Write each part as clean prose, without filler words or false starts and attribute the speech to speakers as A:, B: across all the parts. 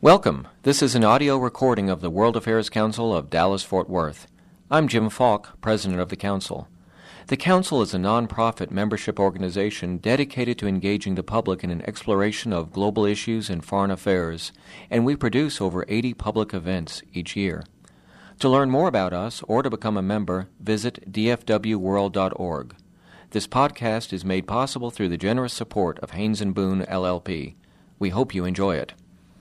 A: Welcome. This is an audio recording of the World Affairs Council of Dallas-Fort Worth. I'm Jim Falk, president of the council. The council is a nonprofit membership organization dedicated to engaging the public in an exploration of global issues and foreign affairs, and we produce over 80 public events each year. To learn more about us or to become a member, visit dfwworld.org. This podcast is made possible through the generous support of Haynes & Boone, LLP. We hope you enjoy it.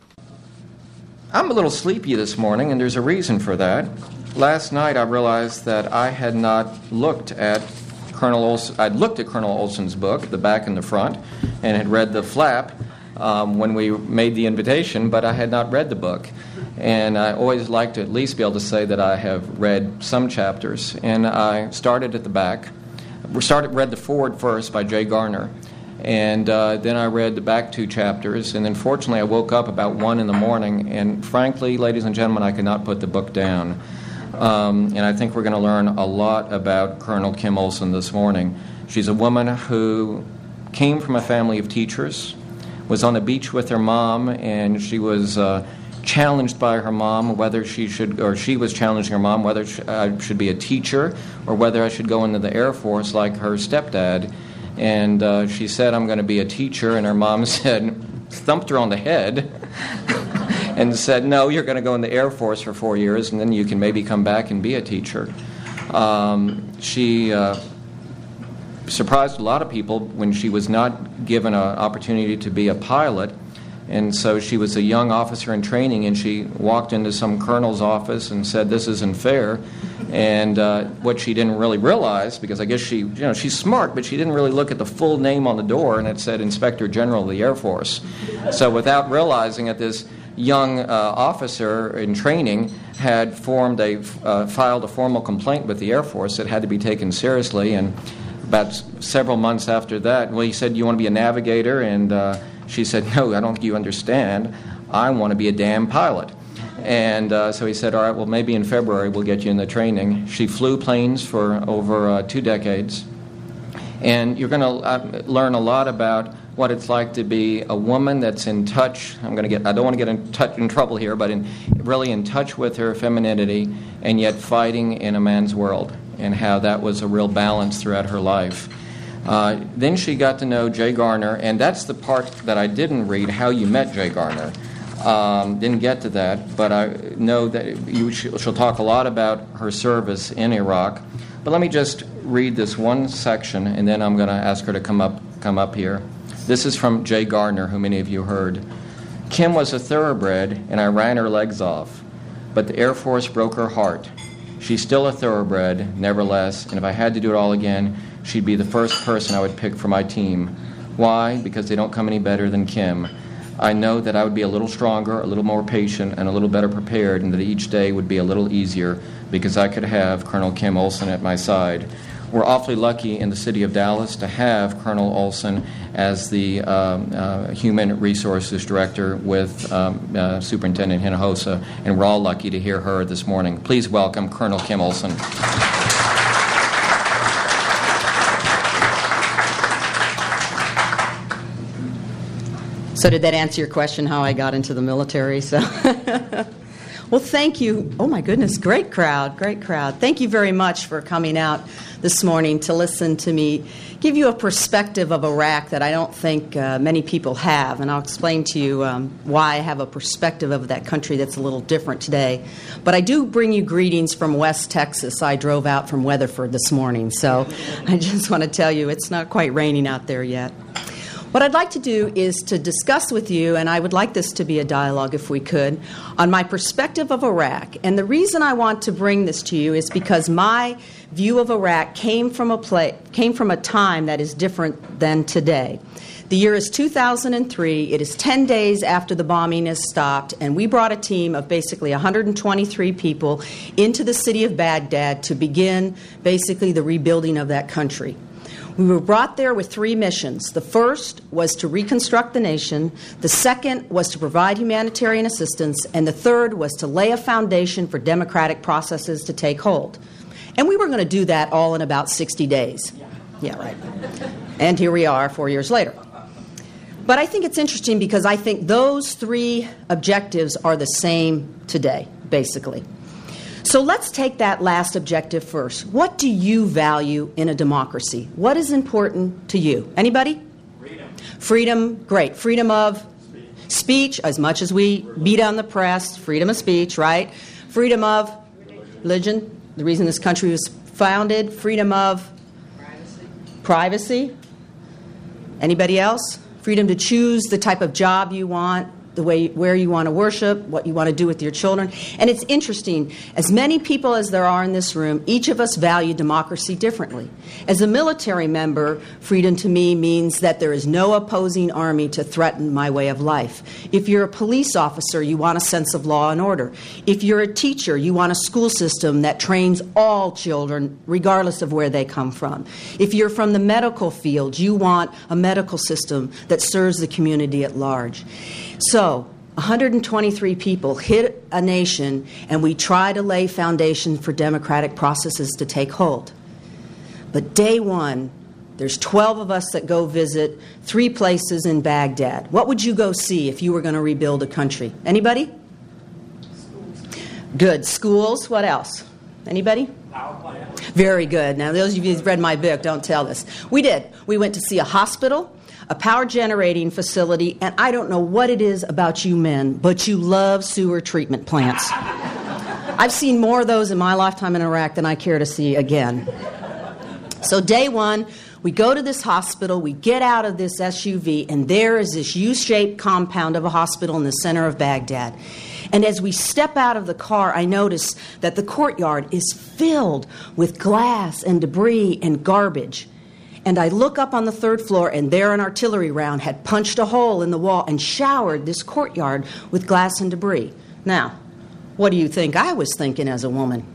A: I'm a little sleepy this morning, and there's a reason for that. Last night I realized that I had not looked at Colonel Olson. I'd looked at Colonel Olson's book, the back and the front, and had read the flap when we made the invitation, but I had not read the book. And I always like to at least be able to say that I have read some chapters. And I started at the back. Read the foreword first by Jay Garner. And then I read the back two chapters, and then fortunately I woke up about 1 in the morning, and frankly, ladies and gentlemen, I could not put the book down. And I think we're going to learn a lot about Colonel Kim Olson this morning. She's a woman who came from a family of teachers, was on the beach with her mom, and she was challenged by her mom whether she should, or she was challenging her mom whether I should be a teacher or whether I should go into the Air Force like her stepdad. And she said, I'm going to be a teacher, and her mom said, thumped her on the head and said, no, you're going to go in the Air Force for 4 years, and then you can maybe come back and be a teacher. She surprised a lot of people when she was not given an opportunity to be a pilot. And so she was a young officer in training, and she walked into some colonel's office and said, this isn't fair. And what she didn't really realize, because I guess she's smart, but she didn't really look at the full name on the door, and it said Inspector General of the Air Force. So without realizing that this young officer in training had filed a formal complaint with the Air Force that had to be taken seriously. And about several months after that, well, he said, you want to be a navigator? And she said, no, I don't think you understand. I want to be a damn pilot. And so he said, all right, well, maybe in February we'll get you in the training. She flew planes for over 2 decades. And you're going to learn a lot about what it's like to be a woman that's in touch. I don't want to get in trouble here, but really in touch with her femininity and yet fighting in a man's world, and how that was a real balance throughout her life. Then she got to know Jay Garner, and that's the part that I didn't read, how you met Jay Garner. Didn't get to that, but I know that she'll talk a lot about her service in Iraq. But let me just read this one section, and then I'm going to ask her to come up here. This is from Jay Garner, who many of you heard. Kim was a thoroughbred, and I ran her legs off, but the Air Force broke her heart. She's still a thoroughbred, nevertheless, and if I had to do it all again, she'd be the first person I would pick for my team. Why? Because they don't come any better than Kim. I know that I would be a little stronger, a little more patient, and a little better prepared, and that each day would be a little easier because I could have Colonel Kim Olson at my side. We're awfully lucky in the city of Dallas to have Colonel Olson as the Human Resources Director with Superintendent Hinojosa, and we're all lucky to hear her this morning. Please welcome Colonel Kim Olson.
B: So did that answer your question, how I got into the military? So, well, thank you. Oh, my goodness, great crowd, great crowd. Thank you very much for coming out this morning to listen to me give you a perspective of Iraq that I don't think many people have. And I'll explain to you why I have a perspective of that country that's a little different today. But I do bring you greetings from West Texas. I drove out from Weatherford this morning. So I just want to tell you it's not quite raining out there yet. What I'd like to do is to discuss with you, and I would like this to be a dialogue if we could, on my perspective of Iraq. And the reason I want to bring this to you is because my view of Iraq came from a time that is different than today. The year is 2003. It is 10 days after the bombing has stopped, and we brought a team of basically 123 people into the city of Baghdad to begin basically the rebuilding of that country. We were brought there with 3 missions. The first was to reconstruct the nation. The second was to provide humanitarian assistance. And the third was to lay a foundation for democratic processes to take hold. And we were going to do that all in about 60 days. Yeah, right. And here we are 4 years later. But I think it's interesting because I think those three objectives are the same today, basically. So let's take that last objective first. What do you value in a democracy? What is important to you? Anybody?
C: Freedom.
B: Freedom, great. Freedom of speech, as much as we beat on the press, freedom of speech, right? Freedom of religion, the reason this country was founded. Freedom of privacy. Anybody else? Freedom to choose the type of job you want, the way where you want to worship, what you want to do with your children. And it's interesting, as many people as there are in this room, each of us value democracy differently. As a military member, freedom to me means that there is no opposing army to threaten my way of life. If you're a police officer, you want a sense of law and order. If you're a teacher, you want a school system that trains all children, regardless of where they come from. If you're from the medical field, you want a medical system that serves the community at large. So, 123 people hit a nation, and we try to lay foundation for democratic processes to take hold. But day one, there's 12 of us that go visit 3 places in Baghdad. What would you go see if you were going to rebuild a country? Anybody?
C: Schools.
B: Good. Schools. What else? Anybody?
C: Power plant.
B: Very good. Now, those of you who've read my book, don't tell this. We did. We went to see a hospital, a power generating facility, and I don't know what it is about you men, but you love sewer treatment plants. I've seen more of those in my lifetime in Iraq than I care to see again. So day one, we go to this hospital, we get out of this SUV, and there is this U-shaped compound of a hospital in the center of Baghdad. And as we step out of the car, I notice that the courtyard is filled with glass and debris and garbage. And I look up on the 3rd floor, and there an artillery round had punched a hole in the wall and showered this courtyard with glass and debris. Now, what do you think I was thinking as a woman?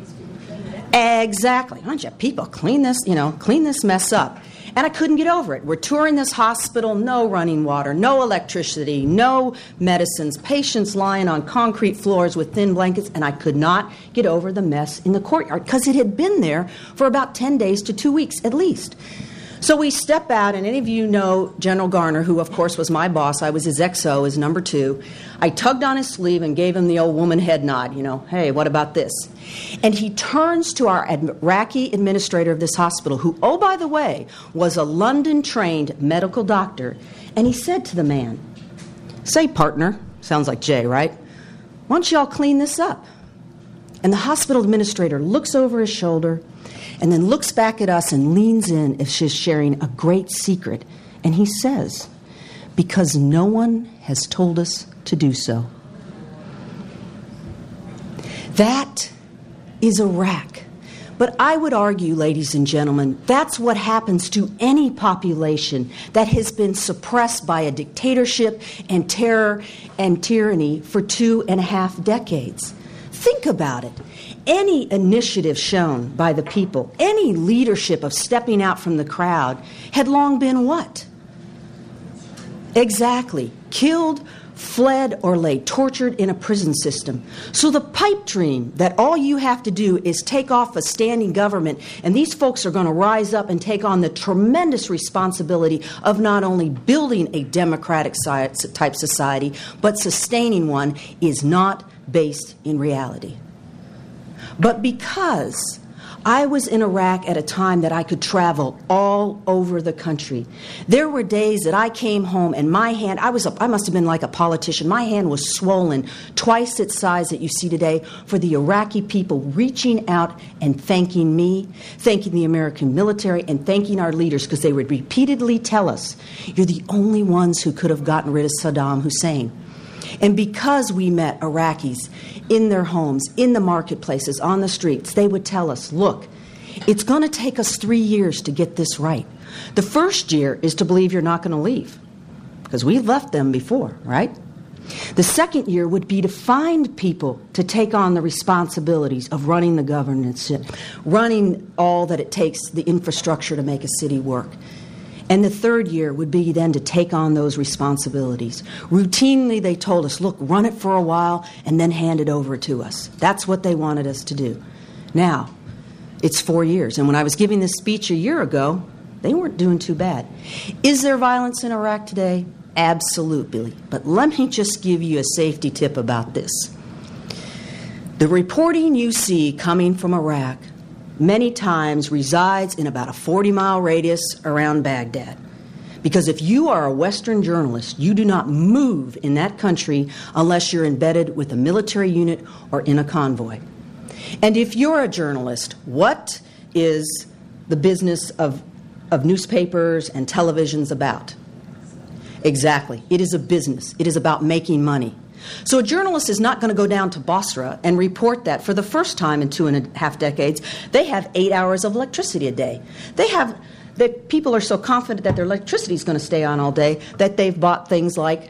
B: Exactly. Why don't you people clean this mess up? And I couldn't get over it. We're touring this hospital, no running water, no electricity, no medicines, patients lying on concrete floors with thin blankets, and I could not get over the mess in the courtyard because it had been there for about 10 days to 2 weeks at least. So we step out, and any of you know General Garner, who of course was my boss. I was his XO, his number 2. I tugged on his sleeve and gave him the old woman head nod, hey, what about this? And he turns to our Iraqi administrator of this hospital, who, oh, by the way, was a London-trained medical doctor, and he said to the man, "Say, partner," sounds like Jay, right? "Why don't y'all clean this up?" And the hospital administrator looks over his shoulder and then looks back at us and leans in as she's sharing a great secret. And he says, "Because no one has told us to do so." That is Iraq. But I would argue, ladies and gentlemen, that's what happens to any population that has been suppressed by a dictatorship and terror and tyranny for 2.5 decades. Think about it. Any initiative shown by the people, any leadership of stepping out from the crowd, had long been what? Exactly. Killed, fled, or lay tortured in a prison system. So the pipe dream that all you have to do is take off a standing government, and these folks are going to rise up and take on the tremendous responsibility of not only building a democratic type society, but sustaining one, is not based in reality. But because I was in Iraq at a time that I could travel all over the country, there were days that I came home and my hand, I must have been like a politician, my hand was swollen, twice its size that you see today, for the Iraqi people reaching out and thanking me, thanking the American military, and thanking our leaders, because they would repeatedly tell us, "You're the only ones who could have gotten rid of Saddam Hussein." And because we met Iraqis in their homes, in the marketplaces, on the streets, they would tell us, "Look, it's going to take us 3 years to get this right. The first year is to believe you're not going to leave, because we've left them before, right? The second year would be to find people to take on the responsibilities of running the governance, running all that it takes, the infrastructure to make a city work. And the third year would be then to take on those responsibilities." Routinely, they told us, "Look, run it for a while and then hand it over to us." That's what they wanted us to do. Now, it's 4 years. And when I was giving this speech a year ago, they weren't doing too bad. Is there violence in Iraq today? Absolutely. But let me just give you a safety tip about this. The reporting you see coming from Iraq many times resides in about a 40-mile radius around Baghdad. Because if you are a Western journalist, you do not move in that country unless you're embedded with a military unit or in a convoy. And if you're a journalist, what is the business of newspapers and televisions about? Exactly. It is a business. It is about making money. So a journalist is not going to go down to Basra and report that for the first time in 2.5 decades, they have 8 hours of electricity a day. That people are so confident that their electricity is going to stay on all day that they've bought things like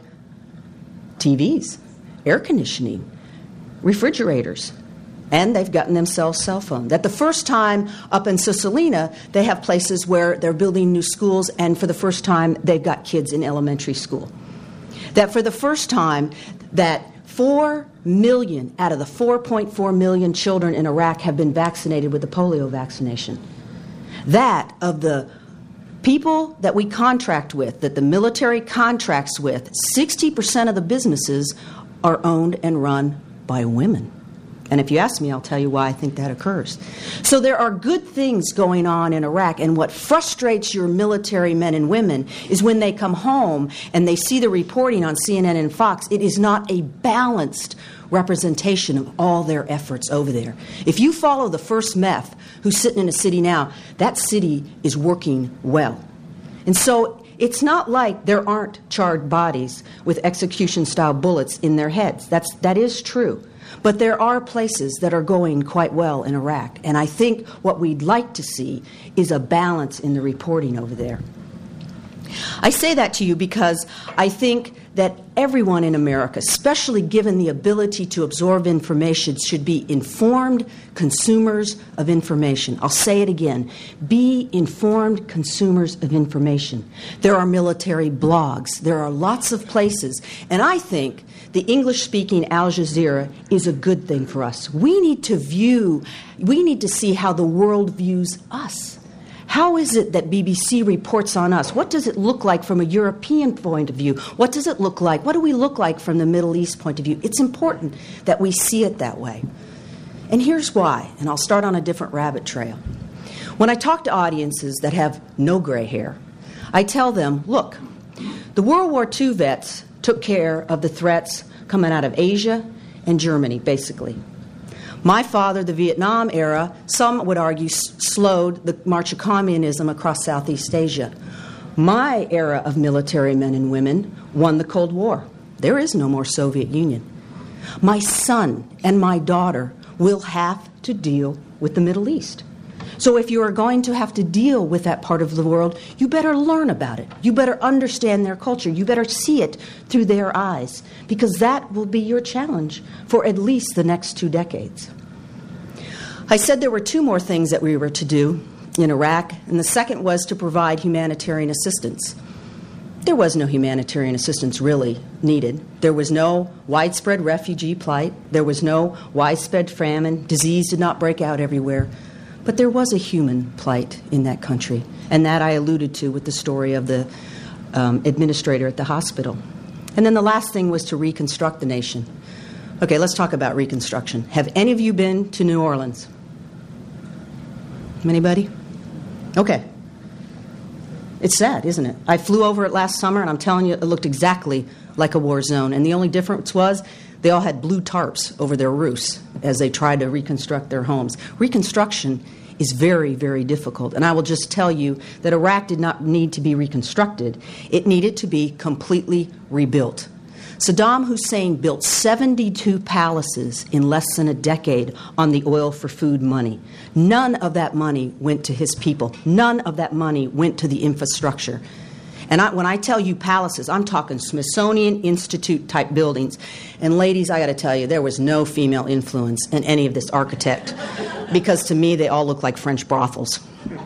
B: TVs, air conditioning, refrigerators, and they've gotten themselves cell phones. That the first time up in Cicilline, they have places where they're building new schools, and for the first time, they've got kids in elementary school. That for the first time, that 4 million out of the 4.4 million children in Iraq have been vaccinated with the polio vaccination. That of the people that we contract with, that the military contracts with, 60% of the businesses are owned and run by women. And if you ask me, I'll tell you why I think that occurs. So there are good things going on in Iraq, and what frustrates your military men and women is when they come home and they see the reporting on CNN and Fox, it is not a balanced representation of all their efforts over there. If you follow the first MEF who's sitting in a city now, that city is working well. And so it's not like there aren't charred bodies with execution-style bullets in their heads. That is true. But there are places that are going quite well in Iraq. And I think what we'd like to see is a balance in the reporting over there. I say that to you because I think that everyone in America, especially given the ability to absorb information, should be informed consumers of information. I'll say it again. Be informed consumers of information. There are military blogs. There are lots of places. And I think the English-speaking Al Jazeera is a good thing for us. We need to see how the world views us. How is it that BBC reports on us? What does it look like from a European point of view? What does it look like? What do we look like from the Middle East point of view? It's important that we see it that way. And here's why, and I'll start on a different rabbit trail. When I talk to audiences that have no gray hair, I tell them, look, the World War II vets took care of the threats coming out of Asia and Germany, basically. My father, the Vietnam era, some would argue, slowed the march of communism across Southeast Asia. My era of military men and women won the Cold War. There is no more Soviet Union. My son and my daughter will have to deal with the Middle East. So if you are going to have to deal with that part of the world, you better learn about it. You better understand their culture. You better see it through their eyes, because that will be your challenge for at least the next 2 decades. I said there were 2 more things that we were to do in Iraq, and the second was to provide humanitarian assistance. There was no humanitarian assistance really needed. There was no widespread refugee plight. There was no widespread famine. Disease did not break out everywhere. But there was a human plight in that country, and that I alluded to with the story of the administrator at the hospital. And then the last thing was to reconstruct the nation. Okay, let's talk about reconstruction. Have any of you been to New Orleans? Anybody? Okay. It's sad, isn't it? I flew over it last summer, and I'm telling you, it looked exactly like a war zone. And the only difference was they all had blue tarps over their roofs as they tried to reconstruct their homes. Reconstruction is very, very difficult. And I will just tell you that Iraq did not need to be reconstructed. It needed to be completely rebuilt. Saddam Hussein built 72 palaces in less than a decade on the oil for food money. None of that money went to his people. None of that money went to the infrastructure. And when I tell you palaces, I'm talking Smithsonian Institute type buildings. And ladies, I got to tell you, there was no female influence in any of this architect, because to me they all look like French brothels.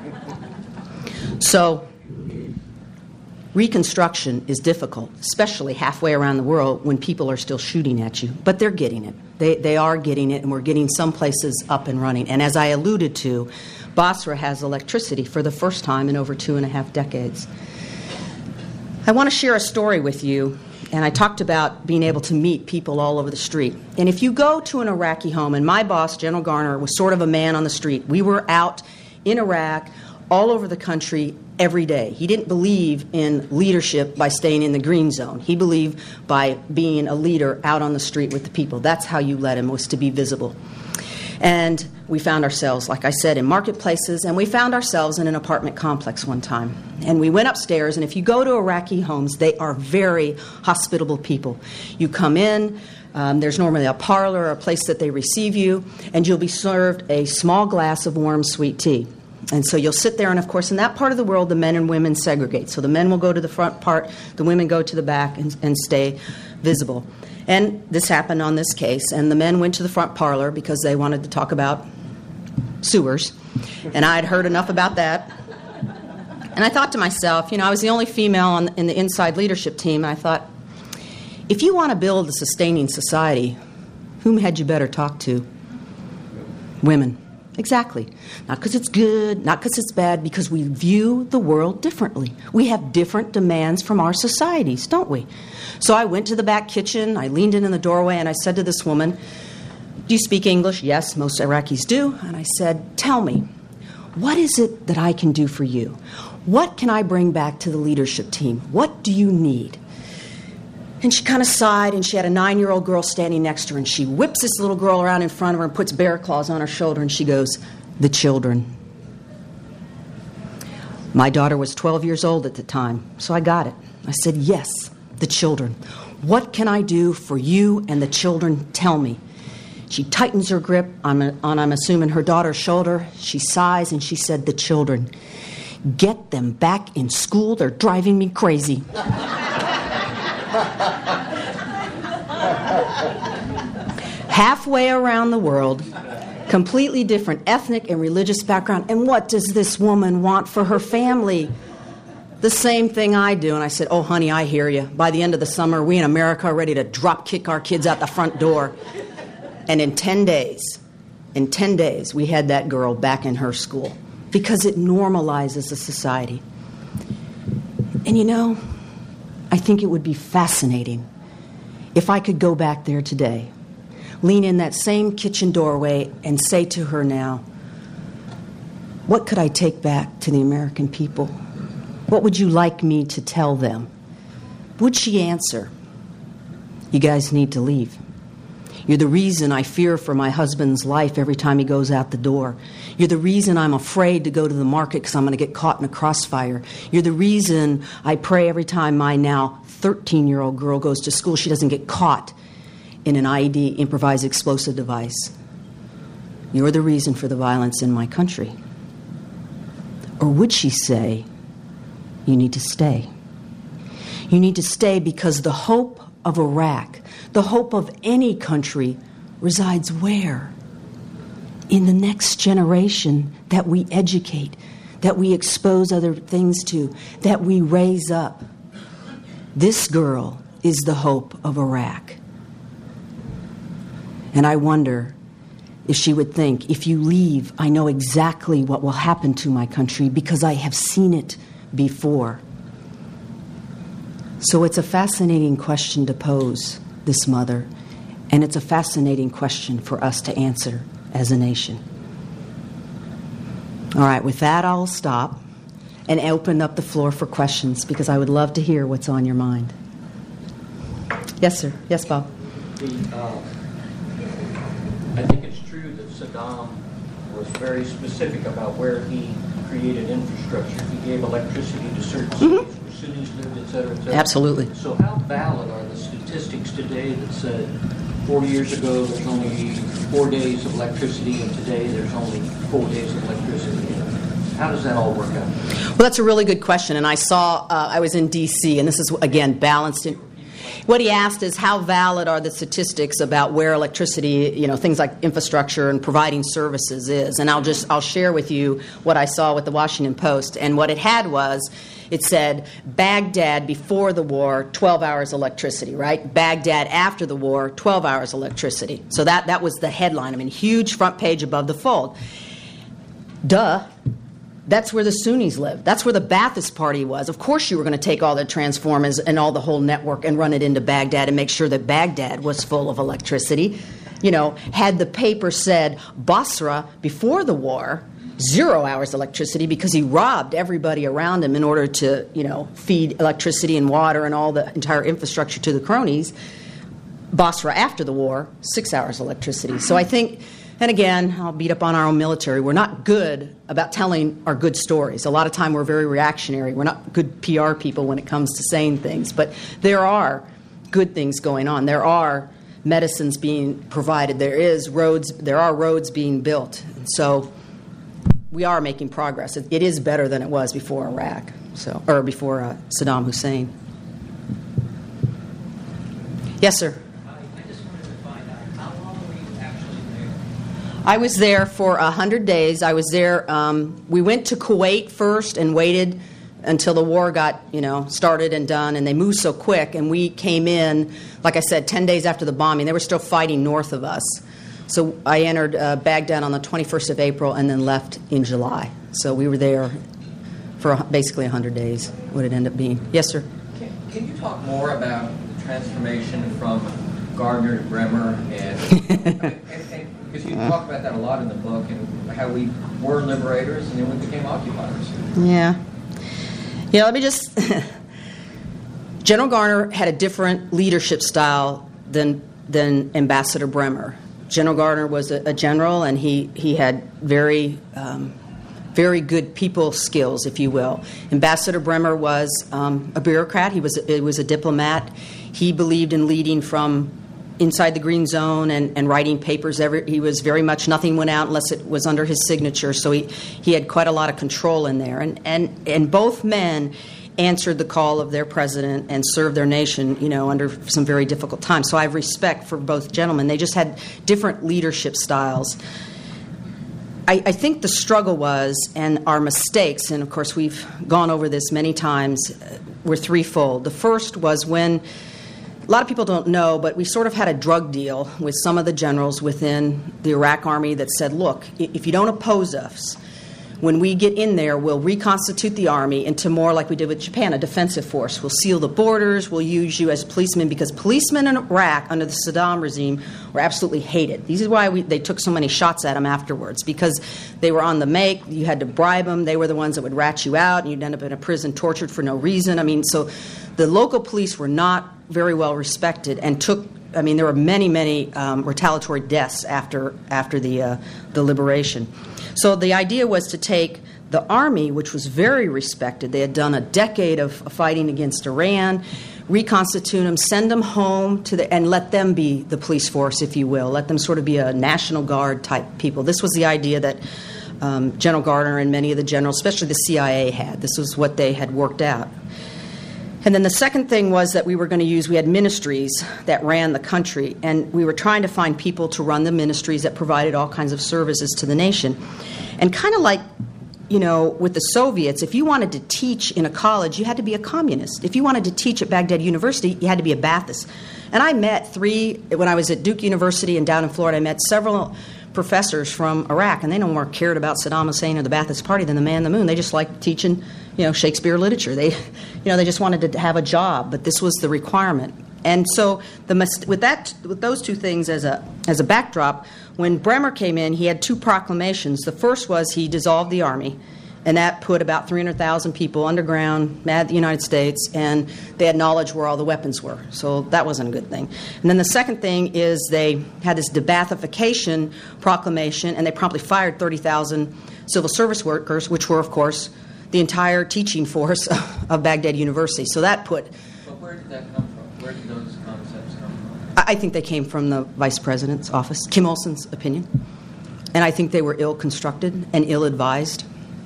B: So reconstruction is difficult, especially halfway around the world when people are still shooting at you. But they're getting it. They are getting it, and we're getting some places up and running. And as I alluded to, Basra has electricity for the first time in over 2.5 decades. I want to share a story with you, and I talked about being able to meet people all over the street. And if you go to an Iraqi home, and my boss, General Garner, was sort of a man on the street. We were out in Iraq, all over the country, every day. He didn't believe in leadership by staying in the green zone. He believed by being a leader out on the street with the people. That's how you led him, was to be visible. And we found ourselves, like I said, in marketplaces, and we found ourselves in an apartment complex one time. And we went upstairs, and if you go to Iraqi homes, they are very hospitable people. You come in, there's normally a parlor or a place that they receive you, and you'll be served a small glass of warm, sweet tea. And so you'll sit there, and of course, in that part of the world, the men and women segregate. So the men will go to the front part, the women go to the back and stay visible. And this happened on this case, and the men went to the front parlor because they wanted to talk about sewers, and I had heard enough about that. And I thought to myself, I was the only female in the inside leadership team, and I thought, if you want to build a sustaining society, whom had you better talk to? Women. Exactly. Not because it's good, not because it's bad, because we view the world differently. We have different demands from our societies, don't we? So I went to the back kitchen, I leaned in the doorway, and I said to this woman, do you speak English? Yes, most Iraqis do. And I said, tell me, what is it that I can do for you? What can I bring back to the leadership team? What do you need? And she kind of sighed, and she had a 9-year-old girl standing next to her, and she whips this little girl around in front of her and puts bear claws on her shoulder, and she goes, the children. My daughter was 12 years old at the time, so I got it. I said, yes, the children. What can I do for you and the children? Tell me. She tightens her grip on I'm assuming, her daughter's shoulder. She sighs, and she said, the children. Get them back in school. They're driving me crazy. Halfway around the world, completely different ethnic and religious background. And what does this woman want for her family? The same thing I do. And I said, oh, honey, I hear you. By the end of the summer, we in America are ready to drop kick our kids out the front door. And in 10 days, we had that girl back in her school because it normalizes a society. And I think it would be fascinating if I could go back there today, lean in that same kitchen doorway and say to her now, what could I take back to the American people? What would you like me to tell them? Would she answer, you guys need to leave. You're the reason I fear for my husband's life every time he goes out the door. You're the reason I'm afraid to go to the market because I'm going to get caught in a crossfire. You're the reason I pray every time my now 13-year-old girl goes to school she doesn't get caught in an IED, improvised explosive device. You're the reason for the violence in my country. Or would she say, you need to stay? You need to stay because the hope of Iraq, the hope of any country, resides where? In the next generation that we educate, that we expose other things to, that we raise up. This girl is the hope of Iraq. And I wonder if she would think, if you leave, I know exactly what will happen to my country because I have seen it before. So it's a fascinating question to pose, this mother, and it's a fascinating question for us to answer as a nation. All right, with that, I'll stop and open up the floor for questions because I would love to hear what's on your mind. Yes, sir. Yes, Bob.
D: I think it's true that Saddam was very specific about where he created infrastructure. He gave electricity to certain cities where Sunnis lived, et cetera, et cetera.
B: Absolutely.
D: So how valid are the statistics today that said 4 years ago there's only 4 days of electricity and today there's only 4 days of electricity? How does that all work out?
B: Well, that's a really good question. And I saw, I was in D.C., and this is, again, balanced in. What he asked is how valid are the statistics about where electricity, things like infrastructure and providing services is. And I'll share with you what I saw with the Washington Post. And what it had was, it said Baghdad before the war, 12 hours electricity, right? Baghdad after the war, 12 hours electricity. So that was the headline. Huge front page above the fold. Duh. That's where the Sunnis lived. That's where the Ba'athist Party was. Of course you were going to take all the transformers and all the whole network and run it into Baghdad and make sure that Baghdad was full of electricity. Had the paper said Basra before the war, 0 hours electricity because he robbed everybody around him in order to, feed electricity and water and all the entire infrastructure to the cronies. Basra after the war, 6 hours electricity. So I think, and again, I'll beat up on our own military, we're not good about telling our good stories. A lot of time we're very reactionary. We're not good PR people when it comes to saying things. But there are good things going on. There are medicines being provided. There are roads being built. And so we are making progress. It is better than it was before Iraq, or before Saddam Hussein. Yes, sir.
D: I just wanted to find out, how long were you actually there?
B: I was there for 100 days. I was there. We went to Kuwait first and waited until the war got, started and done, and they moved so quick. And we came in, like I said, 10 days after the bombing. They were still fighting north of us. So I entered Baghdad on the 21st of April and then left in July. So we were there for basically 100 days, what it ended up being. Yes, sir?
A: Can you talk more about the transformation from Gardner to Bremer? And because you talk about that a lot in the book, and how we were liberators and then we became occupiers.
B: Yeah. Let me just... General Garner had a different leadership style than Ambassador Bremer. General Garner was a general, and he had very good people skills, if you will. Ambassador Bremer was a bureaucrat. He was a diplomat. He believed in leading from inside the green zone and writing papers. He was very much, nothing went out unless it was under his signature. So he had quite a lot of control in there. And both men answered the call of their president and served their nation, under some very difficult times. So I have respect for both gentlemen. They just had different leadership styles. I think the struggle was, and our mistakes, and of course we've gone over this many times, were threefold. The first was when, a lot of people don't know, but we sort of had a drug deal with some of the generals within the Iraq Army that said, look, if you don't oppose us, when we get in there, we'll reconstitute the army into more like we did with Japan, a defensive force. We'll seal the borders. We'll use you as policemen, because policemen in Iraq under the Saddam regime were absolutely hated. This is why they took so many shots at them afterwards, because they were on the make. You had to bribe them. They were the ones that would rat you out, and you'd end up in a prison tortured for no reason. So the local police were not very well respected and there were many retaliatory deaths after the liberation. So the idea was to take the army, which was very respected. They had done a decade of fighting against Iran, reconstitute them, send them home and let them be the police force, if you will. Let them sort of be a National Guard type people. This was the idea that General Gardner and many of the generals, especially the CIA, had. This was what they had worked out. And then the second thing was that we had ministries that ran the country, and we were trying to find people to run the ministries that provided all kinds of services to the nation. And kind of like, with the Soviets, if you wanted to teach in a college, you had to be a communist. If you wanted to teach at Baghdad University, you had to be a Ba'athist. And I met when I was at Duke University and down in Florida, I met several professors from Iraq, and they no more cared about Saddam Hussein or the Ba'athist Party than the man in the moon. They just liked teaching, Shakespeare literature. They just wanted to have a job, but this was the requirement. And so with those two things as a backdrop, when Bremer came in, he had two proclamations. The first was he dissolved the army, and that put about 300,000 people underground at the United States, and they had knowledge where all the weapons were. So that wasn't a good thing. And then the second thing is they had this de-Baathification proclamation, and they promptly fired 30,000 civil service workers, which were, of course, the entire teaching force of Baghdad University. So that put...
A: But where did that come from? Where did those concepts come from?
B: I think they came from the vice president's office, Kim Olson's opinion. And I think they were ill-constructed and ill-advised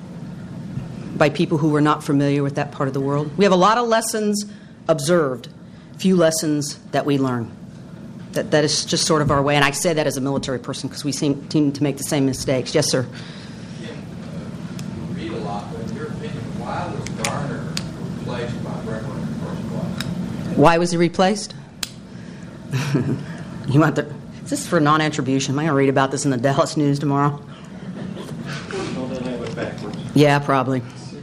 B: by people who were not familiar with that part of the world. We have a lot of lessons observed, few lessons that we learn. That is just sort of our way. And I say that as a military person because we seem to make the same mistakes. Yes, sir.
E: Kim, you read a lot, but in your opinion, why was Garner replaced by Bremer in the first place?
B: Why was he replaced? Is this for non-attribution? Am I going to read about this in the Dallas News tomorrow?
E: No, they have it backwards.
B: Yeah, probably.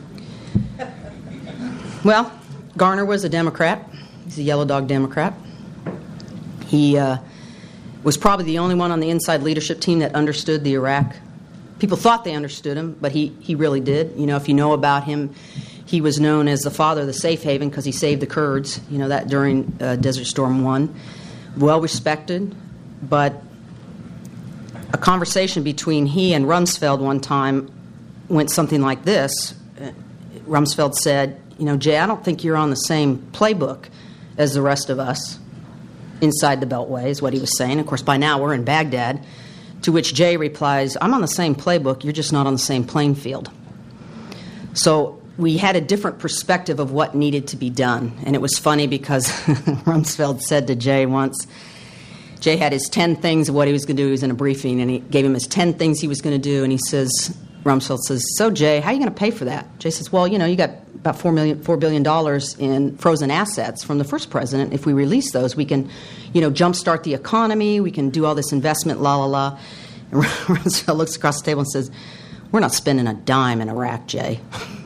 B: Well, Garner was a Democrat. He's a yellow dog Democrat. He was probably the only one on the inside leadership team that understood the Iraq. People thought they understood him, but he really did. You know, if you know about him, he was known as the father of the safe haven because he saved the Kurds, you know, that during Desert Storm 1. Well respected, but a conversation between he and Rumsfeld one time went something like this. Rumsfeld said, you know, Jay, I don't think you're on the same playbook as the rest of us inside the Beltway, is what he was saying. Of course, by now we're in Baghdad, to which Jay replies, I'm on the same playbook, you're just not on the same playing field. So we had a different perspective of what needed to be done. And it was funny because Rumsfeld said to Jay once, Jay had his 10 things of what he was going to do. He was in a briefing, and he gave him his 10 things he was going to do. And he says, Rumsfeld says, so Jay, how are you going to pay for that? Jay says, well, you know, you got about $4 billion in frozen assets from the first president. If we release those, we can, you know, jumpstart the economy. We can do all this investment, la, la, la. And Rumsfeld looks across the table and says, we're not spending a dime in Iraq, Jay.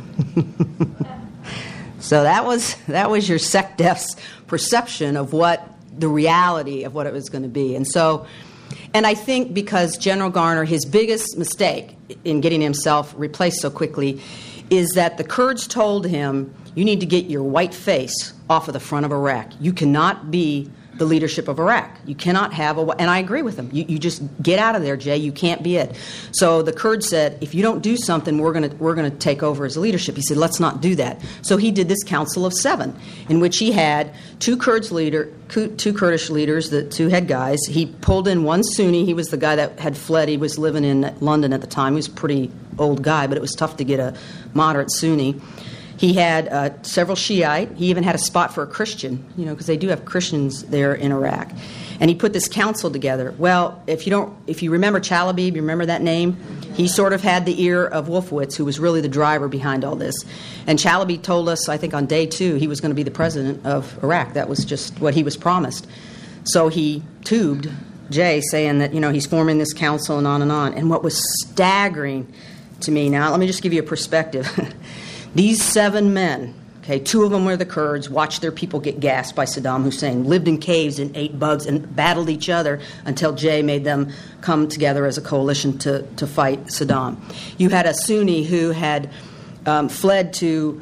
B: So that was your SecDef's perception of what the reality of what it was going to be. And I think because General Garner, his biggest mistake in getting himself replaced so quickly is that the Kurds told him, you need to get your white face off of the front of Iraq. You cannot be the leadership of Iraq. You cannot have and I agree with him. You just get out of there, Jay. You can't be it. So the Kurds said, if you don't do something, we're going to take over as leadership. He said, let's not do that. So he did this Council of Seven, in which he had two Kurdish leaders, the two head guys. He pulled in one Sunni. He was the guy that had fled. He was living in London at the time. He was a pretty old guy, but it was tough to get a moderate Sunni. He had several Shiite. He even had a spot for a Christian, you know, because they do have Christians there in Iraq. And he put this council together. Well, if you remember Chalabib, you remember that name? He sort of had the ear of Wolfowitz, who was really the driver behind all this. And Chalabib told us, I think on day 2, he was going to be the president of Iraq. That was just what he was promised. So he tubed Jay, saying that, you know, he's forming this council and on and on. And what was staggering to me, now let me just give you a perspective. These 7 men, okay, 2 of them were the Kurds, watched their people get gassed by Saddam Hussein, lived in caves and ate bugs and battled each other until Jay made them come together as a coalition to fight Saddam. You had a Sunni who had fled to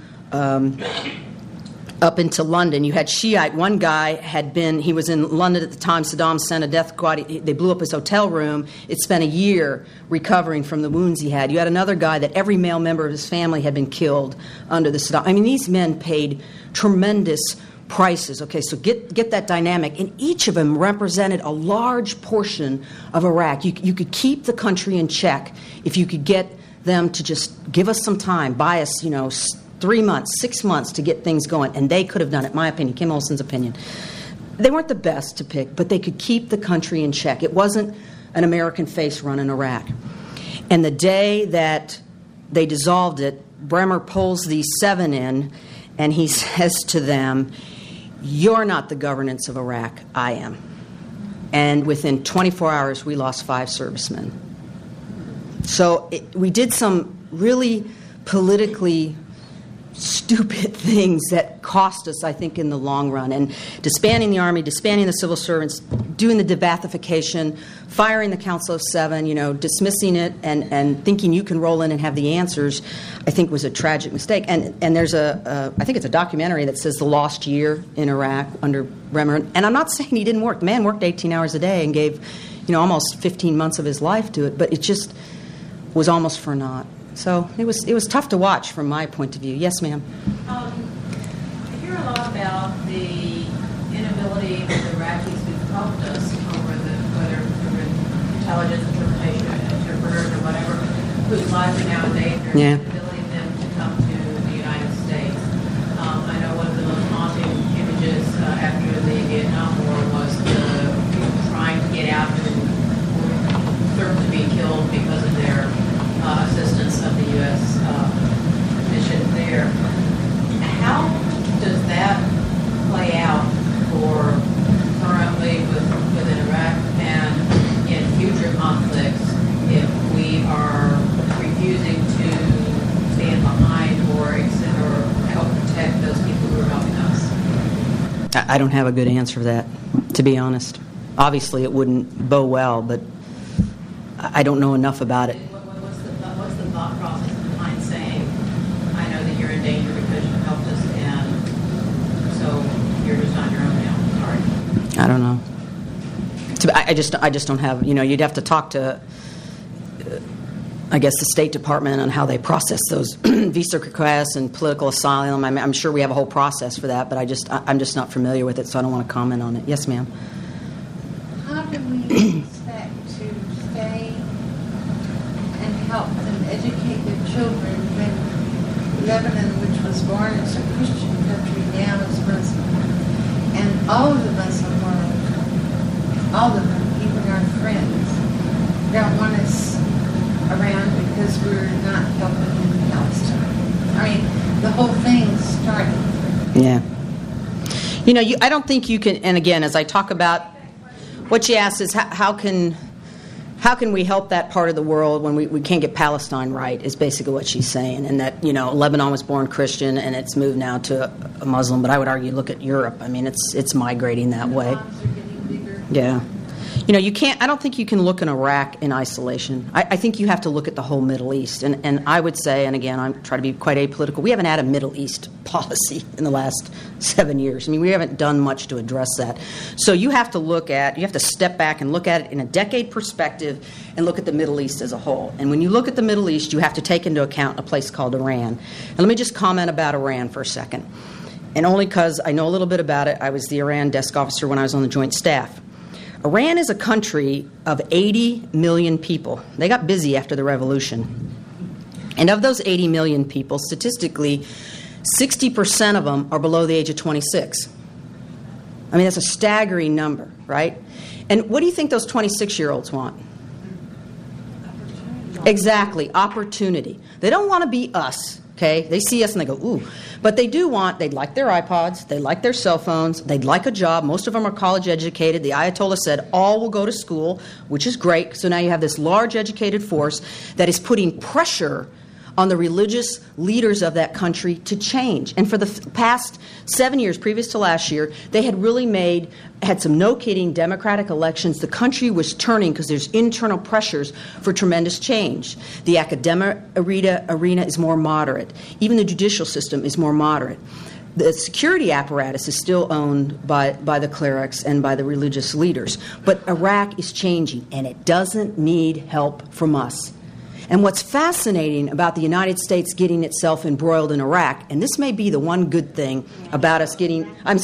B: up into London. You had Shiite. One guy he was in London at the time. Saddam sent a death squad. They blew up his hotel room. It spent a year recovering from the wounds he had. You had another guy that every male member of his family had been killed under the Saddam. I mean, these men paid tremendous prices. Okay, so get that dynamic. And each of them represented a large portion of Iraq. You could keep the country in check if you could get them to just give us some time, buy us, you know, 3 months, 6 months to get things going, and they could have done it, my opinion, Kim Olson's opinion. They weren't the best to pick, but they could keep the country in check. It wasn't an American face running Iraq. And the day that they dissolved it, Bremer pulls these 7 in, and he says to them, you're not the governance of Iraq, I am. And within 24 hours, we lost 5 servicemen. So we did some really politically stupid things that cost us, I think, in the long run. And disbanding the Army, disbanding the civil servants, doing the de-Baathification, firing the Council of 7, you know, dismissing it and thinking you can roll in and have the answers, I think was a tragic mistake. And there's I think it's a documentary that says the lost year in Iraq under Bremer. And I'm not saying he didn't work. The man worked 18 hours a day and gave, you know, almost 15 months of his life to it, but it just was almost for naught. So it was tough to watch from my point of view. Yes, ma'am.
F: I hear a lot about the inability of the Iraqis who've helped us over whether through intelligence interpreters or whatever, whose lives are now in danger, the inability of them to come to the United States. I know one of the most haunting images after the Vietnam War was the people trying to get out and certain to be killed because of their assistance of the U.S. mission there. How does that play out for currently within Iraq and in future conflicts if we are refusing to
B: I don't have a good answer for that, to be honest. Obviously, it wouldn't bow well, but I don't know enough about it.
F: What's the thought process behind saying, I know that you're in danger because you helped us, and so you're just on your own now? Sorry.
B: I don't know. I just don't have, you'd have to talk to, I guess, the State Department on how they process those visa requests and political asylum. I'm sure we have a whole process for that, but I'm just not familiar with it, so I don't want to comment on it. Yes, ma'am.
G: How do we expect to stay and help them educate their children when Lebanon, which was born as a Christian country, now is Muslim? And all of the Muslim world, all of them, even our friends, don't want us around because we're not helping in Palestine. I mean, the whole thing started.
B: Yeah. I don't think you can, and again, as I talk about, what she asks is how can we help that part of the world when we can't get Palestine right, is basically what she's saying. And that, Lebanon was born Christian and it's moved now to a Muslim. But I would argue, look at Europe. I mean, it's migrating that way.
G: The bombs are getting bigger.
B: Yeah. I don't think you can look in Iraq in isolation. I think you have to look at the whole Middle East. And I would say, and again, I'm trying to be quite apolitical, we haven't had a Middle East policy in the last 7 years. I mean, we haven't done much to address that. So you have to step back and look at it in a decade perspective and look at the Middle East as a whole. And when you look at the Middle East, you have to take into account a place called Iran. And let me just comment about Iran for a second. And only because I know a little bit about it, I was the Iran desk officer when I was on the Joint Staff. Iran is a country of 80 million people. They got busy after the revolution. And of those 80 million people, statistically, 60% of them are below the age of 26. I mean, that's a staggering number, right? And what do you think those 26-year-olds want? Exactly, opportunity. They don't want to be us, okay? They see us and they go, ooh. But they'd like their iPods, they'd like their cell phones, they'd like a job. Most of them are college educated. The Ayatollah said all will go to school, which is great. So now you have this large educated force that is putting pressure on the religious leaders of that country to change. And for the past 7 years, previous to last year, they had really had some no-kidding democratic elections. The country was turning because there's internal pressures for tremendous change. The academic arena is more moderate. Even the judicial system is more moderate. The security apparatus is still owned by the clerics and by the religious leaders. But Iraq is changing, and it doesn't need help from us. And what's fascinating about the United States getting itself embroiled in Iraq, and this may be the one good thing about us getting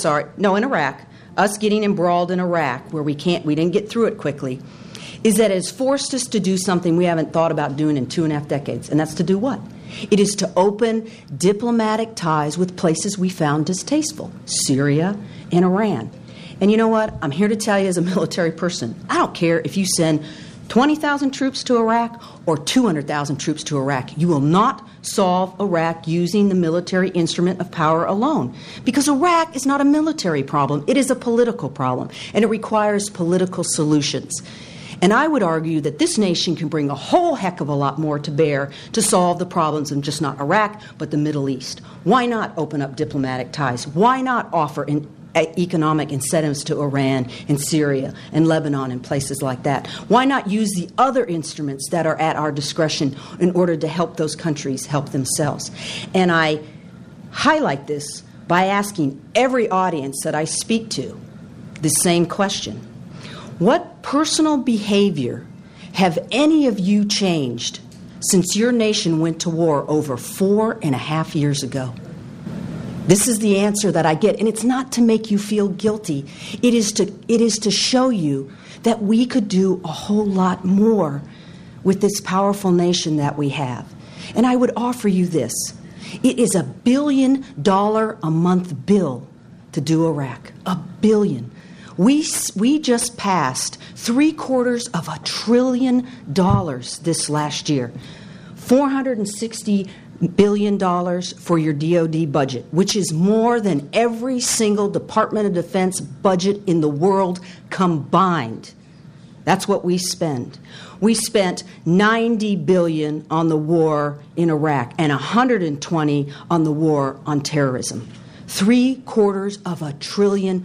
B: embroiled in Iraq, where we didn't get through it quickly, is that it has forced us to do something we haven't thought about doing in 2.5 decades. And that's to do what? It is to open diplomatic ties with places we found distasteful, Syria and Iran. And you know what? I'm here to tell you as a military person, I don't care if you send 20,000 troops to Iraq or 200,000 troops to Iraq. You will not solve Iraq using the military instrument of power alone. Because Iraq is not a military problem. It is a political problem. And it requires political solutions. And I would argue that this nation can bring a whole heck of a lot more to bear to solve the problems of just not Iraq, but the Middle East. Why not open up diplomatic ties? Why not offer economic incentives to Iran and Syria and Lebanon and places like that? Why not use the other instruments that are at our discretion in order to help those countries help themselves? And I highlight this by asking every audience that I speak to the same question. What personal behavior have any of you changed since your nation went to war over 4.5 years ago? This is the answer that I get, and it's not to make you feel guilty. It is to show you that we could do a whole lot more with this powerful nation that we have. And I would offer you this. It is $1 billion a month bill to do Iraq. $1 billion. We just passed $750 billion this last year. $460 billion for your DoD budget, which is more than every single Department of Defense budget in the world combined. That's what we spend. We spent $90 billion on the war in Iraq and $120 on the war on terrorism. $750 billion.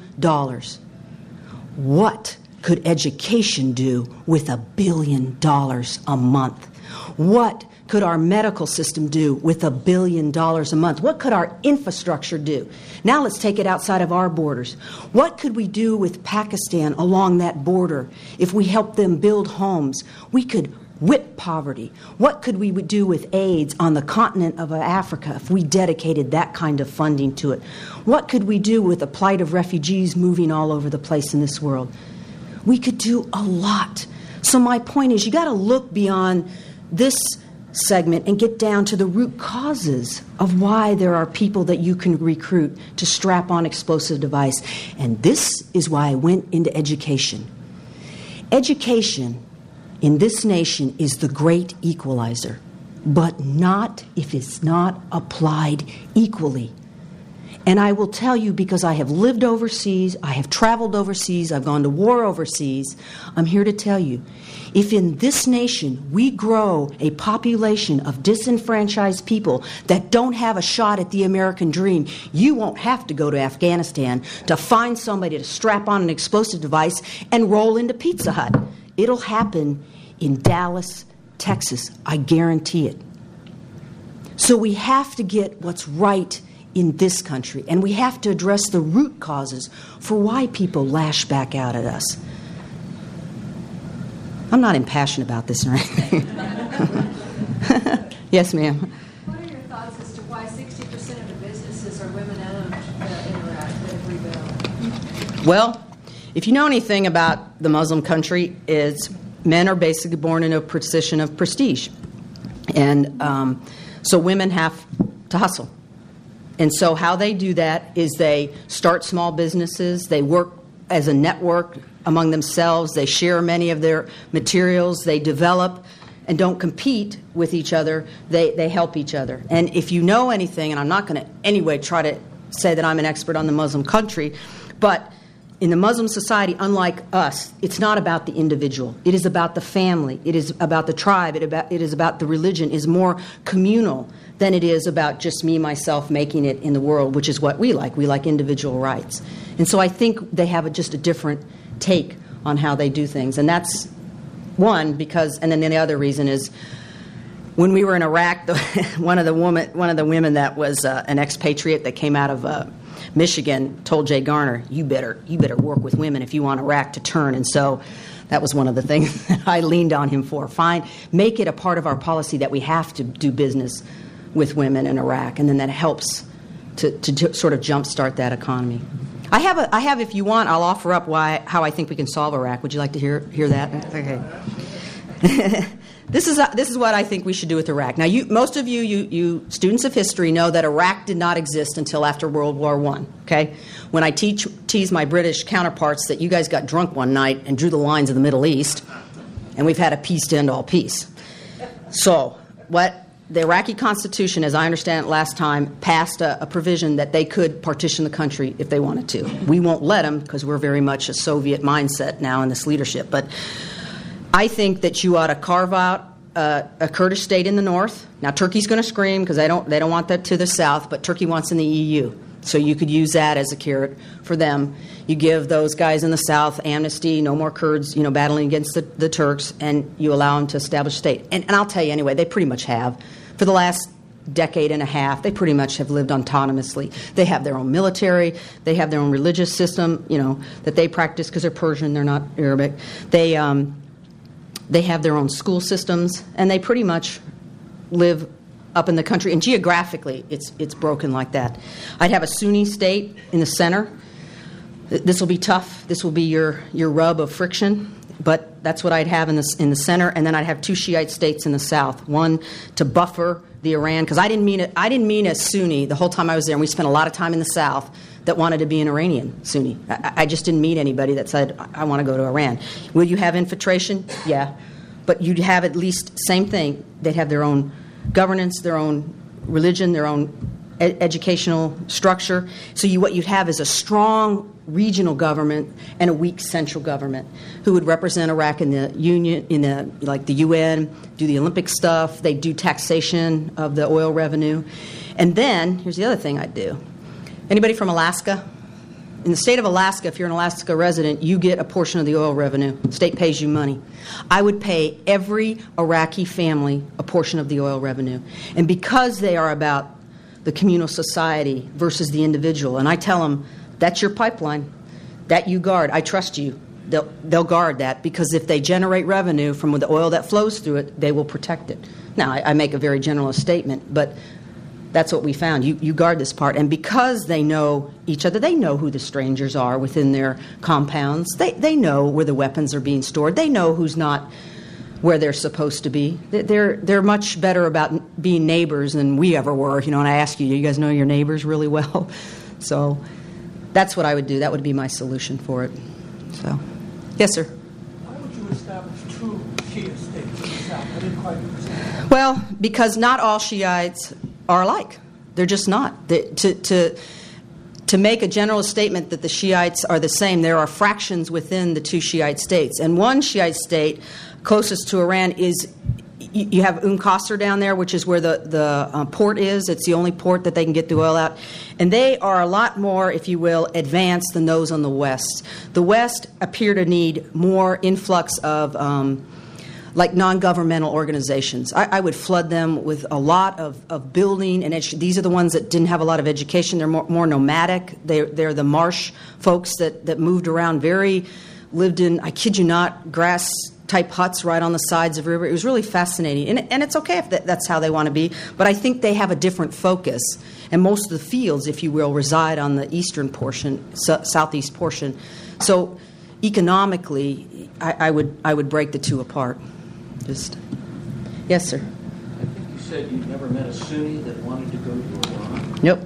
B: What could education do with $1 billion a month? What could our medical system do with $1 billion a month? What could our infrastructure do? Now let's take it outside of our borders. What could we do with Pakistan along that border if we helped them build homes? We could whip poverty. What could we do with AIDS on the continent of Africa if we dedicated that kind of funding to it? What could we do with the plight of refugees moving all over the place in this world? We could do a lot. So my point is, you got to look beyond this segment and get down to the root causes of why there are people that you can recruit to strap on explosive device. And this is why I went into education. Education in this nation is the great equalizer, but not if it's not applied equally. And I will tell you, because I have lived overseas, I have traveled overseas, I've gone to war overseas, I'm here to tell you, if in this nation we grow a population of disenfranchised people that don't have a shot at the American dream, you won't have to go to Afghanistan to find somebody to strap on an explosive device and roll into Pizza Hut. It'll happen in Dallas, Texas. I guarantee it. So we have to get what's right in this country, and we have to address the root causes for why people lash back out at us. I'm not impassioned about this or anything. Yes, ma'am.
H: What are your thoughts as to why 60% of the businesses are women-owned in Iraq that have rebuilt?
B: Well, if you know anything about the Muslim country, is men are basically born in a position of prestige. And so women have to hustle. And so how they do that is they start small businesses, they work as a network among themselves, they share many of their materials, they develop and don't compete with each other, they help each other. And if you know anything, and I'm not going to anyway try to say that I'm an expert on the Muslim country, but in the Muslim society, unlike us, it's not about the individual. It is about the family. It is about the tribe. It is about the religion. It is more communal than it is about just me, myself, making it in the world, which is what we like. We like individual rights. And so I think they have just a different take on how they do things. And that's one, because, and then the other reason is, when we were in Iraq, one of the women that was an expatriate that came out of Michigan told Jay Garner, you better work with women if you want Iraq to turn. And so that was one of the things that I leaned on him for. Make it a part of our policy that we have to do business with women in Iraq, and then that helps to sort of jumpstart that economy. I have, if you want, I'll offer up how I think we can solve Iraq. Would you like to hear that? Okay. This is what I think we should do with Iraq. Now, most of you students of history know that Iraq did not exist until after World War I. Okay, when I tease my British counterparts that you guys got drunk one night and drew the lines of the Middle East, and we've had a peace to end all peace. So, what the Iraqi Constitution, as I understand it last time, passed a provision that they could partition the country if they wanted to. We won't let them because we're very much a Soviet mindset now in this leadership, but I think that you ought to carve out a Kurdish state in the north. Now, Turkey's going to scream because they don't want that to the south, but Turkey wants in the EU. So you could use that as a carrot for them. You give those guys in the south amnesty, no more Kurds, battling against the Turks, and you allow them to establish a state. And I'll tell you anyway, they pretty much have. For the last decade and a half, they pretty much have lived autonomously. They have their own military. They have their own religious system, that they practice because they're Persian, they're not Arabic. They have their own school systems, and they pretty much live up in the country. And geographically, it's broken like that. I'd have a Sunni state in the center. This will be tough. This will be your rub of friction. But that's what I'd have in the center, and then I'd have two Shiite states in the south. One to buffer the Iran, because I didn't mean a Sunni the whole time I was there. And we spent a lot of time in the south that wanted to be an Iranian Sunni. I just didn't meet anybody that said I want to go to Iran. Will you have infiltration? Yeah, but you'd have at least same thing. They'd have their own governance, their own religion, their own educational structure. So what you'd have is a strong regional government and a weak central government who would represent Iraq in the union, like the UN, do the Olympic stuff. They do taxation of the oil revenue. And then, here's the other thing I'd do. Anybody from Alaska? In the state of Alaska, if you're an Alaska resident, you get a portion of the oil revenue. The state pays you money. I would pay every Iraqi family a portion of the oil revenue. And because they are about the communal society versus the individual, and I tell them, that's your pipeline, that you guard. I trust you. They'll guard that, because if they generate revenue from the oil that flows through it, they will protect it. Now, I make a very generalist statement, but that's what we found. You guard this part. And because they know each other, they know who the strangers are within their compounds. They know where the weapons are being stored. They know who's not where they're supposed to be. They're much better about being neighbors than we ever were. And I ask you, do you guys know your neighbors really well? So that's what I would do. That would be my solution for it. So, yes, sir.
C: Why would you establish two Shia states in the South? I didn't quite understand.
B: Well, because not all Shiites are alike. They're just not. To make a general statement that the Shiites are the same, there are fractions within the two Shiite states. And one Shiite state closest to Iran is, you have Qasr down there, which is where the port is. It's the only port that they can get the oil out. And they are a lot more, if you will, advanced than those on the West. The West appear to need more influx of like non-governmental organizations. I would flood them with a lot of building and these are the ones that didn't have a lot of education. They're more nomadic. They're the marsh folks that moved around, lived in, I kid you not, grass type huts right on the sides of the river. It was really fascinating. And it's okay if that's how they want to be, but I think they have a different focus. And most of the fields, if you will, reside on the eastern portion, southeast portion. So economically, I would break the two apart. Yes, sir.
D: I think you said you never met a Sunni that wanted to go to Iran.
B: Nope.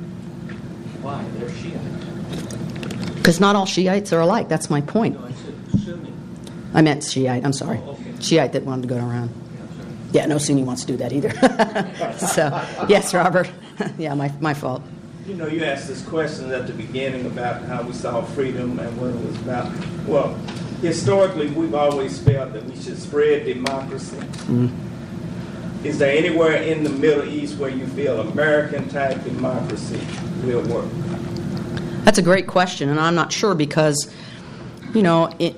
D: Why? They're Shiites.
B: Because not all Shiites are alike. That's my point.
D: No, I said Sunni.
B: I meant Shiite. I'm sorry.
D: Oh, okay.
B: Shiite that wanted to go around.
D: Yeah, I'm sorry.
B: Yeah, no Sunni wants to do that either. So, yes, Robert. Yeah, my fault.
I: You asked this question at the beginning about how we saw freedom and what it was about. Well, historically, we've always felt that we should spread democracy. Mm-hmm. Is there anywhere in the Middle East where you feel American-type democracy will work?
B: That's a great question, and I'm not sure because, the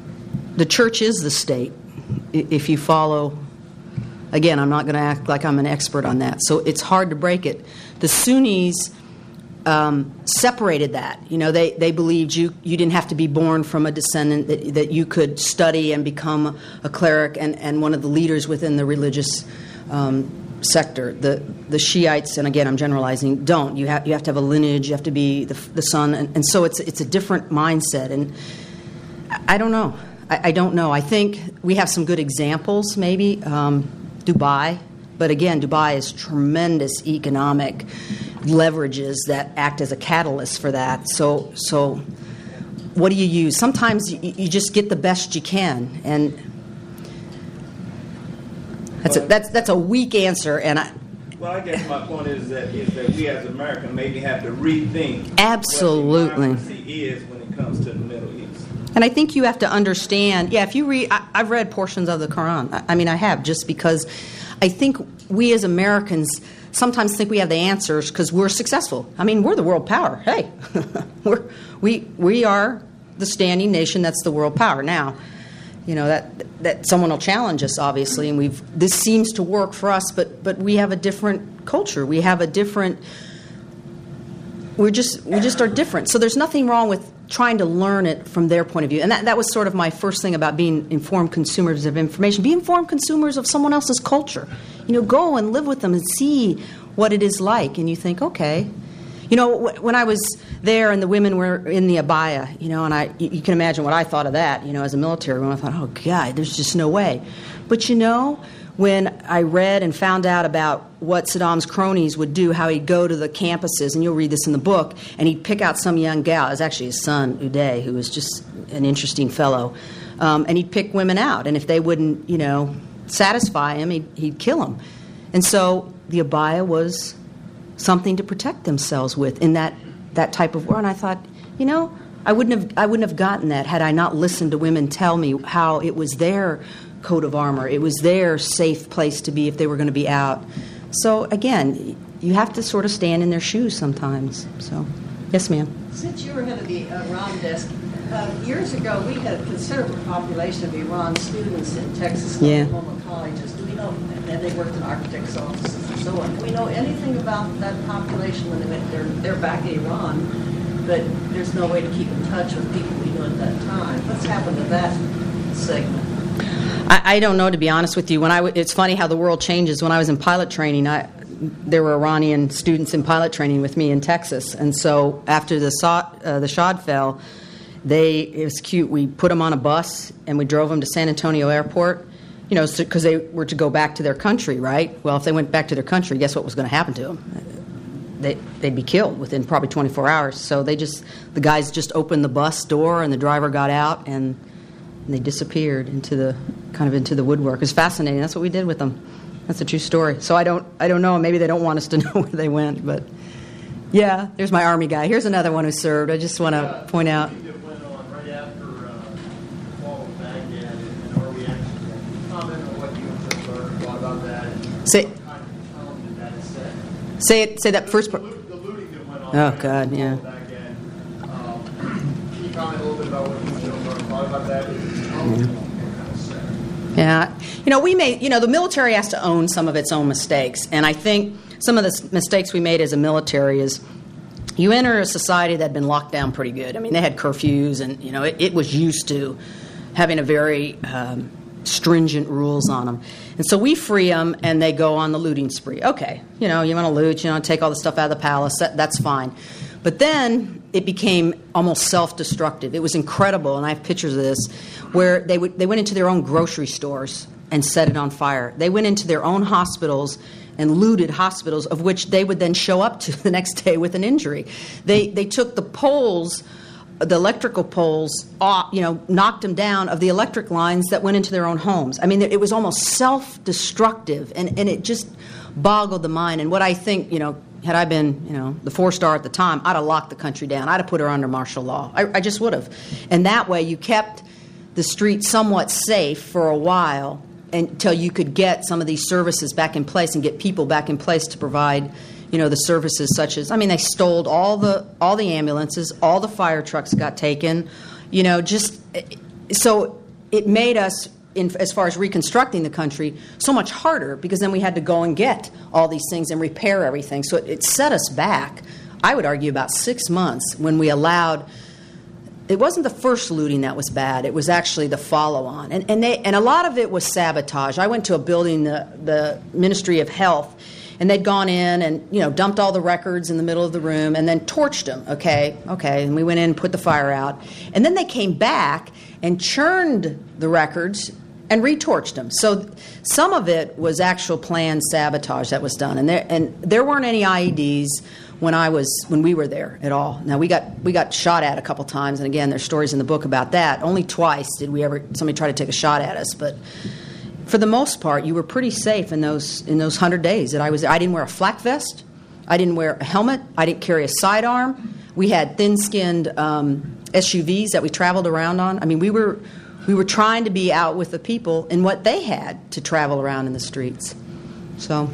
B: church is the state. If you follow, again, I'm not going to act like I'm an expert on that, so it's hard to break it. The Sunnis separated that. They believed you didn't have to be born from a descendant, that you could study and become a cleric and one of the leaders within the religious sector. The Shiites, and again I'm generalizing, don't. You have to have a lineage. You have to be the son, and so it's a different mindset. And I don't know. I don't know. I think we have some good examples. Maybe Dubai, but again, Dubai is tremendous economic leverages that act as a catalyst for that. So what do you use? Sometimes you just get the best you can, and that's a weak answer. And
I: I guess my point is that we as Americans maybe have to rethink
B: absolutely
I: what democracy is when it comes to the Middle East.
B: And I think you have to understand. Yeah, if you read, I've read portions of the Quran. I mean, I have, just because I think we as Americans sometimes think we have the answers because we're successful. I mean, we're the world power. Hey, we are the standing nation that's the world power. Now, that someone will challenge us, obviously, and this seems to work for us, but we have a different culture. We have a different. We just are different. So there's nothing wrong with trying to learn it from their point of view. And that was sort of my first thing about being informed consumers of information. Be informed consumers of someone else's culture. Go and live with them and see what it is like. And you think, okay. When I was there and the women were in the abaya, and you can imagine what I thought of that, as a military woman. I thought, oh, God, there's just no way. But, when I read and found out about what Saddam's cronies would do, how he'd go to the campuses, and you'll read this in the book, and he'd pick out some young gal. It was actually his son, Uday, who was just an interesting fellow. And he'd pick women out, and if they wouldn't, satisfy him, he'd kill them. And so the abaya was something to protect themselves with in that type of world. And I thought, I wouldn't have gotten that had I not listened to women tell me how it was their coat of armor. It was their safe place to be if they were going to be out. So again, you have to sort of stand in their shoes sometimes. So, yes, ma'am.
J: Since you were head of the Iran desk, years ago we had a considerable population of Iran students in Texas and Oklahoma colleges. Do we know, and they worked in architects' offices and so on. Do we know anything about that population when they're back in Iran, but there's no way to keep in touch with people we knew at that time? What's happened to that segment?
B: I don't know, to be honest with you. It's funny how the world changes. When I was in pilot training, there were Iranian students in pilot training with me in Texas, and so after the Shah fell, it was cute. We put them on a bus and we drove them to San Antonio Airport, because they were to go back to their country, right? Well, if they went back to their country, guess what was going to happen to them? They'd be killed within probably 24 hours. So the guys just opened the bus door and the driver got out and they disappeared into the woodwork. It was fascinating. That's what we did with them. That's a true story. So I don't know. Maybe they don't want us to know where they went, but yeah, there's my Army guy. Here's another one who served. I just want to point out. Say that first part.
K: The looting that went on.
B: Oh, God, yeah.
K: Can you comment a little bit about what you thought about that?
B: Yeah. We made, the military has to own some of its own mistakes. And I think some of the mistakes we made as a military is you enter a society that had been locked down pretty good. I mean, they had curfews and, it was used to having a very stringent rules on them. And so we free them and they go on the looting spree. Okay, you want to loot, take all the stuff out of the palace, that's fine. But then it became almost self-destructive. It was incredible, and I have pictures of this, where they went into their own grocery stores and set it on fire. They went into their own hospitals and looted hospitals, of which they would then show up to the next day with an injury. They took the poles, the electrical poles, knocked them down of the electric lines that went into their own homes. I mean, it was almost self-destructive, and it just boggled the mind. And what I think, had I been, the 4-star at the time, I'd have locked the country down. I'd have put her under martial law. I just would have. And that way you kept the street somewhat safe for a while until you could get some of these services back in place and get people back in place to provide the services such as, they stole all the ambulances, all the fire trucks got taken, so it made us, as far as reconstructing the country, so much harder because then we had to go and get all these things and repair everything. So it set us back, I would argue, about 6 months when we allowed. It wasn't the first looting that was bad. It was actually the follow-on. And a lot of it was sabotage. I went to a building, the Ministry of Health, and they'd gone in and, dumped all the records in the middle of the room and then torched them. Okay. And we went in and put the fire out. And then they came back and churned the records and retorched them. So some of it was actual planned sabotage that was done. And there weren't any IEDs when we were there at all. Now, we got shot at a couple times. And again, there's stories in the book about that. Only twice did somebody try to take a shot at us. But for the most part, you were pretty safe in those 100 days that I was there. I didn't wear a flak vest. I didn't wear a helmet. I didn't carry a sidearm. We had thin-skinned SUVs that we traveled around on. We were trying to be out with the people in what they had to travel around in the streets. So,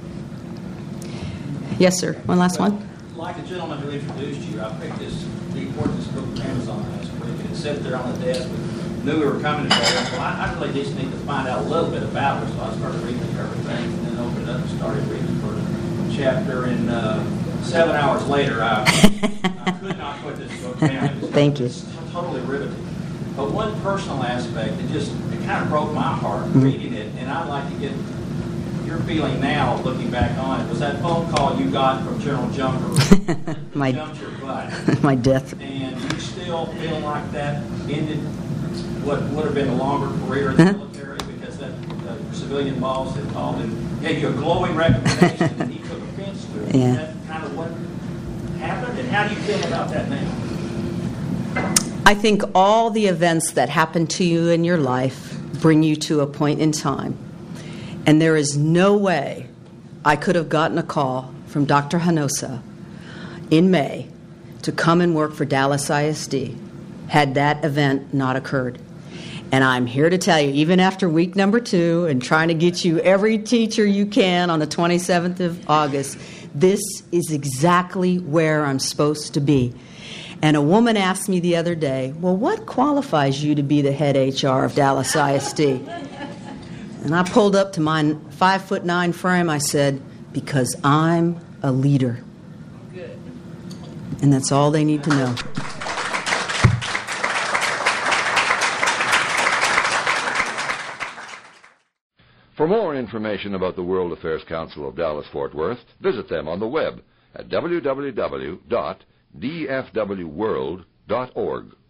B: yes, sir. One last one.
L: Like the gentleman who introduced you, I picked the importance book from Amazon last week. It sat there on the desk. Knew we were coming today. Well, I really just need to find out a little bit about her, so I started reading everything, and then opened up and started reading the first chapter. And 7 hours later, I could not put this book down.
B: Thank you.
L: It's totally riveting. But one personal aspect, it kind of broke my heart reading it, and I'd like to get your feeling now, looking back on it. Was that phone call you got from General Junker? Jumped your butt.
B: My death.
L: And you still feel like that ended what would have been a longer career in the military because that civilian boss had called and gave you a glowing recommendation and he took offense to it.
B: Yeah.
L: Is that kind of what happened? And how do you feel about that now?
B: I think all the events that happen to you in your life bring you to a point in time. And there is no way I could have gotten a call from Dr. Hanosa in May to come and work for Dallas ISD had that event not occurred. And I'm here to tell you, even after week number 2 and trying to get you every teacher you can on the 27th of August, this is exactly where I'm supposed to be. And a woman asked me the other day, well, what qualifies you to be the head HR of Dallas ISD? And I pulled up to my 5'9" frame. I said, because I'm a leader.
F: Good.
B: And that's all they need to know.
M: For more information about the World Affairs Council of Dallas-Fort Worth, visit them on the web at www.dfwworld.org.